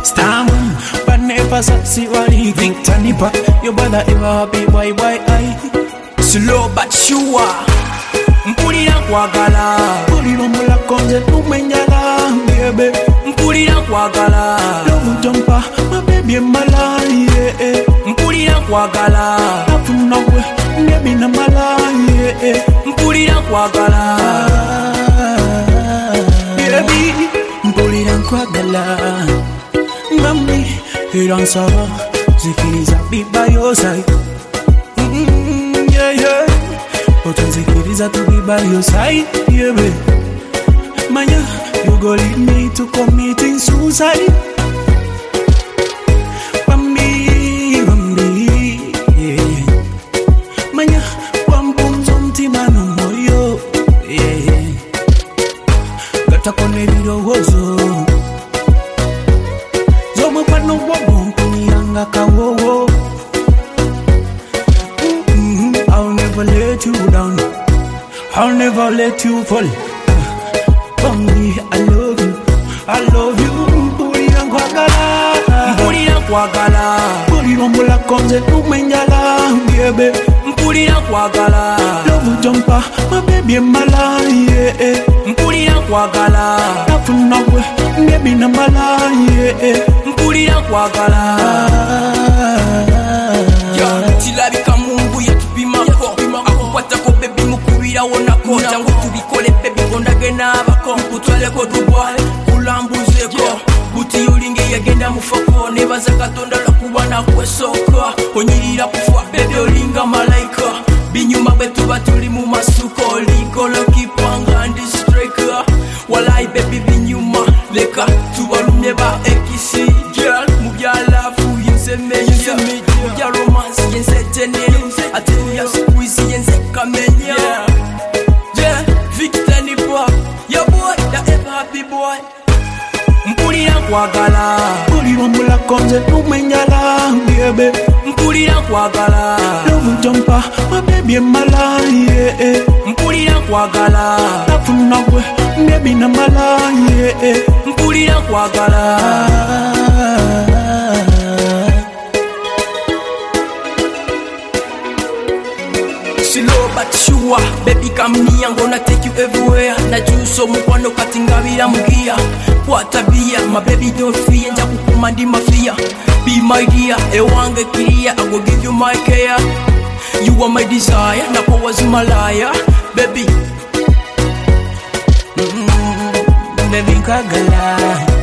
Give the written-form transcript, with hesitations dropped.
Stammun, but never see what he think. Tanipa, your brother ever happy, why, I. Slow but sure. Mpulira kwagala. Mpulira mula konze tumenjala, baby. Mpulira kwagala. Love jumper, my baby mala, yeah. Mpulira kwagala. Afuna we, baby na mala, yeah. Mpulira kwagala. Baby, mpulira kwagala. Mami, iran sawa, zikiriza be by your side. Yeah. But zikiriza to be by your side, yeah, babe. Manya, you go lead me to committing suicide. Bambi, yeah. Manya, wampum zomti mano moyo, yeah. Gata kone biro wozo. Zomo pano wabo, kunyanga kawowo. I'll never let you down. I'll never let you fall. Bambi, I love you. Mpulira kwagala. Mpulira kwagala. Mpulira mula konze tumenjala, baby. Mpulira kwagala. Love jumper, my baby mala, yeah. Mpulira kwagala. Afuna we, baby na mala, yeah. Mpulira kwagala. Tilabika mungu yetupimako akukwatako bebi mukubira wonako jangu tubikole bebi gondage n'abako nkutwaleko Dubai kulambuzeko buti yolinge yagenda mufako nebaza katonda lwakuba nakwesooka onyirira kufa bebi olinga malayika binyuma bwetuba tuli mu masuko ligolo kipanga ndi striker walai bebi binyuma leka tubalumye ba ekisi girl mubyalafu yinsemeya mubya romance yensetene ate ya squeeze yensekamenya yeah Victor ni boy your boy the ever happy boy mpulira kwagala Mpulira mula konze tumenjala, baby. mpulira kwagala Love jumper, my baby mala, yeah. mpulira kwagala Afuna we, baby na mala, yeah. mpulira kwagala slow but sure baby come near I'm gonna take you everywhere na juso mukwano katingabira mugia kwa tabia my baby don't fear nja kukuma ndi mafia be my dear ewange kiria I go give you my care you are my desire na kwa wazimalaya baby Baby kwagala.